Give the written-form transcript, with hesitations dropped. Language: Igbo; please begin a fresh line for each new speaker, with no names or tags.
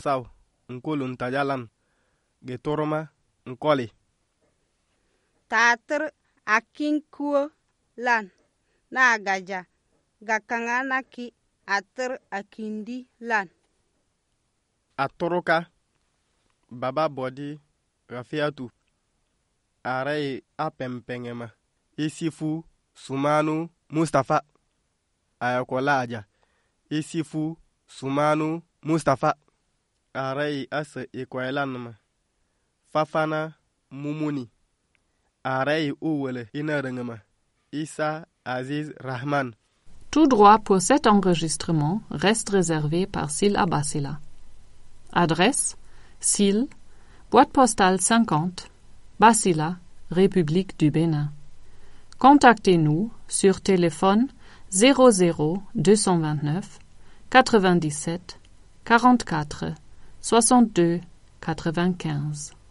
saw nkulun tajalan getorma nkoli
tatir akin kuo lan na gaja gakanga naki atir akindi lan
atoroka baba bodi rafiatu arai apempengema isifu sumanu Mustafa ayakola aja isifu sumanu Mustafa arai asa ikwelanma fafana mumuni arai uwele inarengema Issa Aziz Rahman.
Tout droit pour cet enregistrement reste réservé par Syl Abassila. Adresse Syl, boîte postale 50, Bassila, République du Bénin. Contactez-nous sur téléphone 00 229 97 44 62 95.